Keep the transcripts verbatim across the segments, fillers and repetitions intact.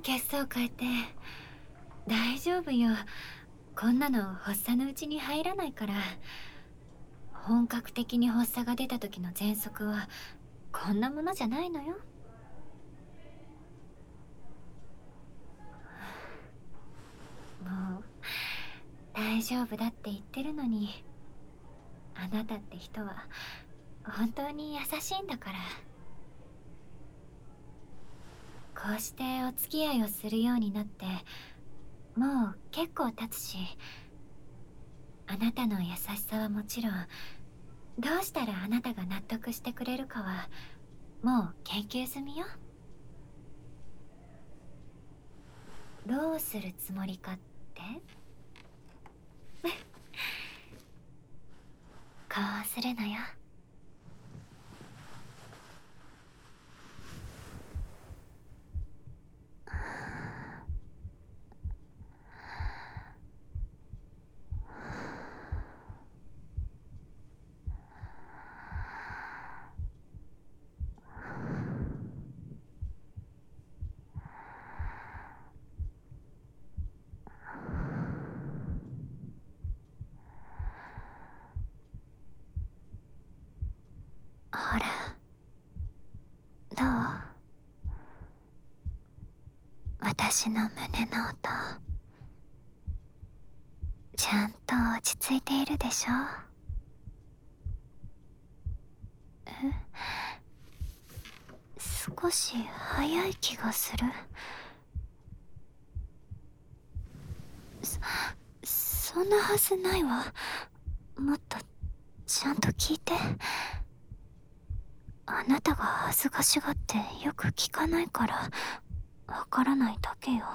血相変えて。大丈夫よ。こんなの発作のうちに入らないから。本格的に発作が出た時の喘息はこんなものじゃないのよ。もう大丈夫だって言ってるのに、あなたって人は本当に優しいんだから。こうしてお付き合いをするようになってもう結構経つし、あなたの優しさはもちろん、どうしたらあなたが納得してくれるかはもう研究済みよ。どうするつもりかってこうするのよ。ほら、どう？私の胸の音、ちゃんと落ち着いているでしょ？え？少し早い気がする。そ、そんなはずないわ。もっとちゃんと聞いて。あなたが恥ずかしがってよく聞かないからわからないだけよ。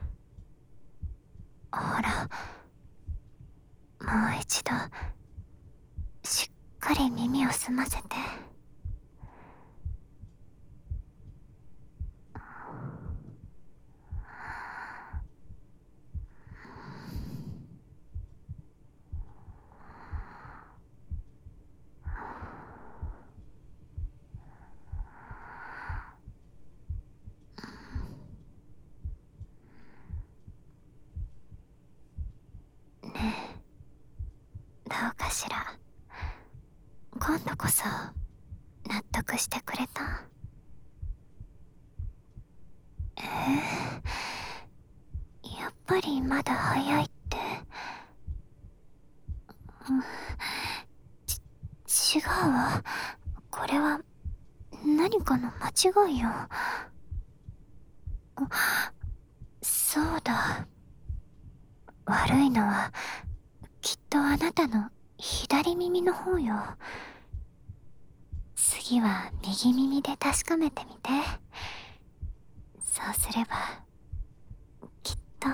ほら、もう一度しっかり耳を澄ませて。ねえ、どうかしら。今度こそ納得してくれた？えー、やっぱりまだ早いって。うん、ち、違うわ。これは何かの間違いよ。そうだ。悪いのはきっとあなたの左耳の方よ。次は右耳で確かめてみて。そうすればきっと。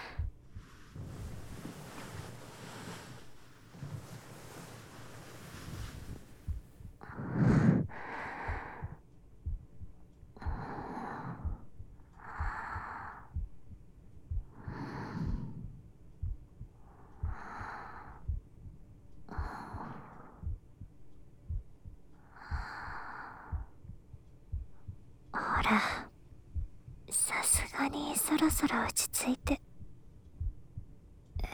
ほら、さすがにそろそろ落ち着いて。え、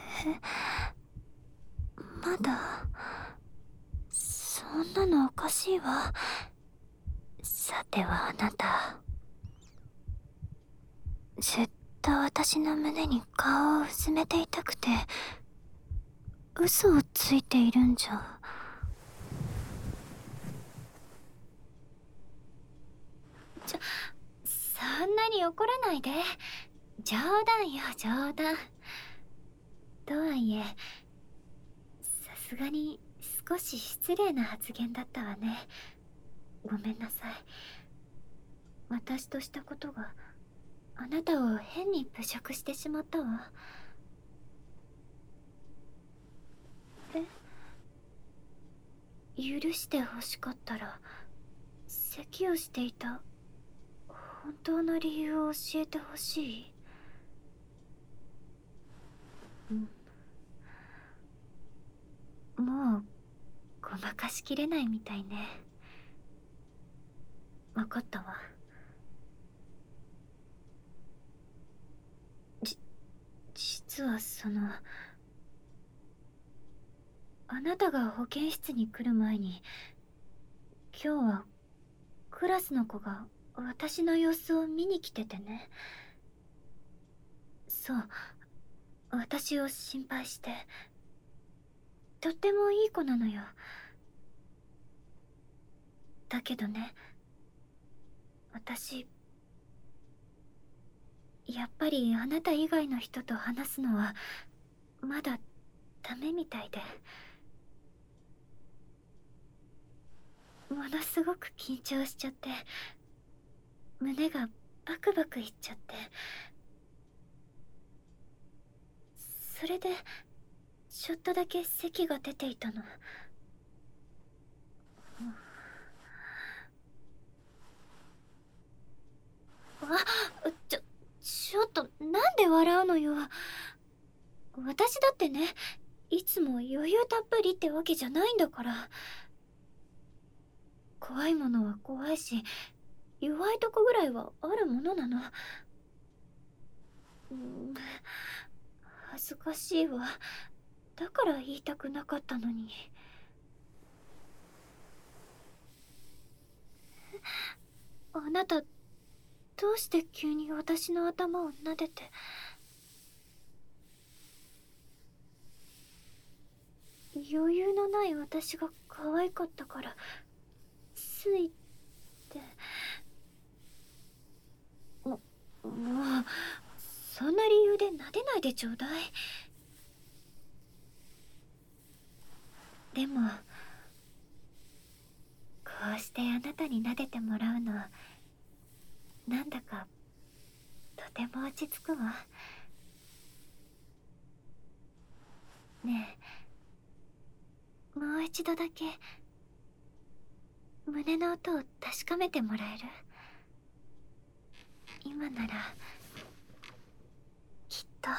まだ。そんなのおかしいわ。さてはあなた、ずっと私の胸に顔をうずめていたくて嘘をついているんじゃ。ちょ、そんなに怒らないで。冗談よ、冗談。とはいえ、さすがに少し失礼な発言だったわね。ごめんなさい。私としたことがあなたを変に侮辱してしまったわ。え？許してほしかったら咳をしていた本当の理由を教えてほしい。うん、もうごまかしきれないみたいね。わかったわ。 実はその、あなたが保健室に来る前に、今日はクラスの子が私の様子を見に来ててね。そう、私を心配して。とってもいい子なのよ。だけどね、私、やっぱりあなた以外の人と話すのはまだダメみたいで、ものすごく緊張しちゃって、胸がバクバクいっちゃって、それでちょっとだけ咳が出ていたの。あ、ちょ、ちょっとなんで笑うのよ。私だってね、いつも余裕たっぷりってわけじゃないんだから。怖いものは怖いし、弱いとこぐらいはあるものなの。うん、恥ずかしいわ。だから言いたくなかったのに。あなた、どうして急に私の頭を撫でて。余裕のない私が可愛かったから、ついって。も、もう、そんな理由で撫でないでちょうだい。でも、こうしてあなたに撫でてもらうの、なんだか、とても落ち着くわ。ねえ、もう一度だけ、胸の音を確かめてもらえる？今なら、きっと。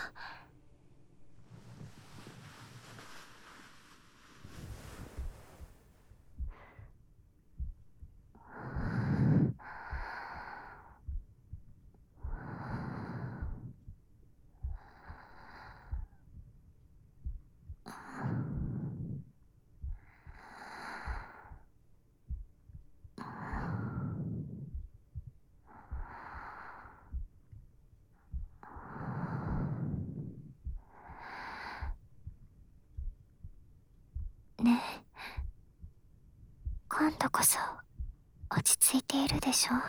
ねえ、今度こそ落ち着いているでしょ？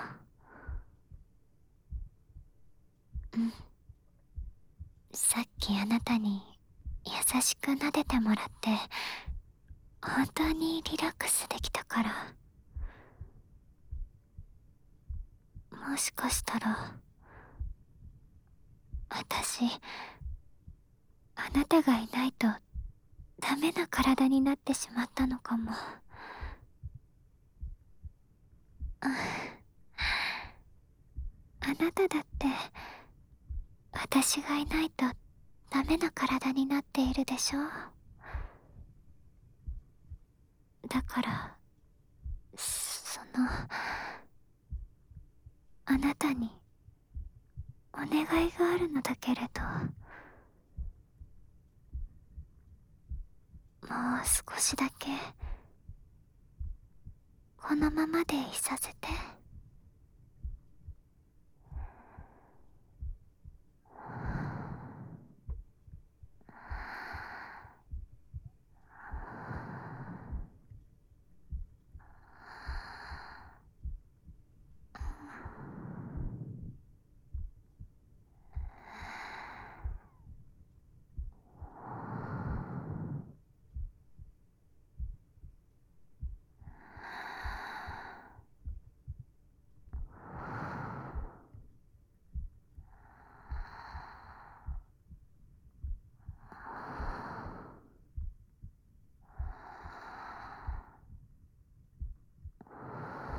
うん。さっきあなたに優しく撫でてもらって本当にリラックスできたから。もしかしたら私、あなたがいないとダメな体になってしまったのかも。あなただって私がいないとダメな体になっているでしょ？だからそのあなたにお願いがあるのだけれど、もう少しだけこのままでいさせて。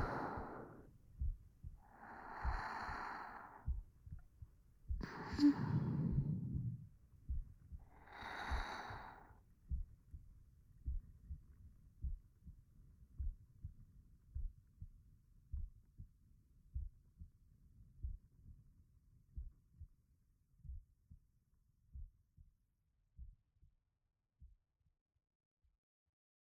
うん。